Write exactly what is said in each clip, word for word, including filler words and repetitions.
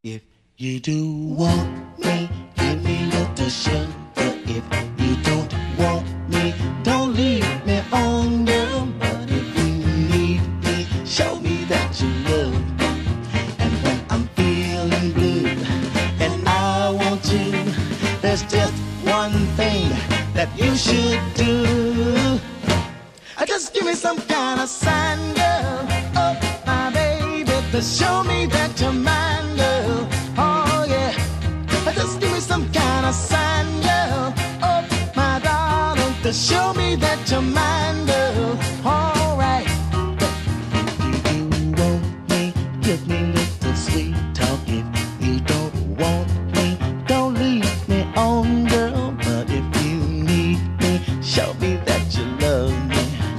If you do want me, give me little sugar. If you don't want me, don't leave me on, girl. But if you need me, show me that you love me. And when I'm feeling blue and I want you, there's just one thing that you should do. Just give me some kind of sign, girl. Oh, my baby, to show me that you're mine, girl. Oh, yeah. Just give me some kind of sign, girl. Oh, my darling, to show me that you're mine, girl. All right. If you do want me, give me little sweet talk. If you don't want me, don't leave me on, girl. But if you need me, show me that you love me.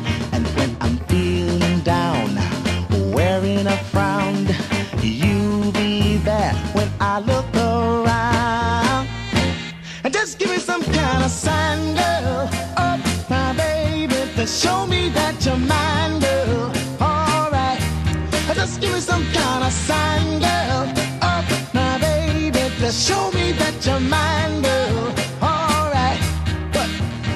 Wearing a frown, you be there when I look around. And just give me some kind of sign, girl. Oh, my baby, to show me that you're mine, girl. All right. Just give me some kind of sign, girl. Oh, my baby, to show me that you're mine, girl. All right. But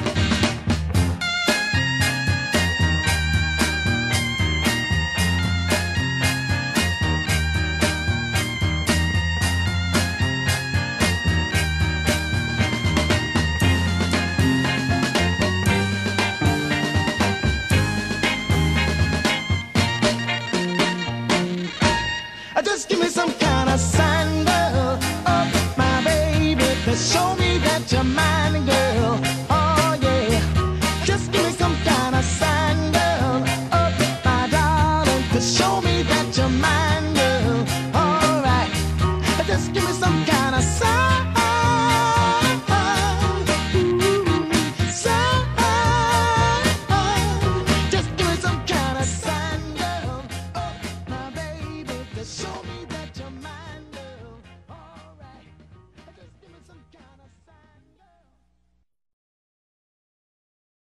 just give me some kind of sign, girl. Oh, my baby, to show me that you're mine, girl.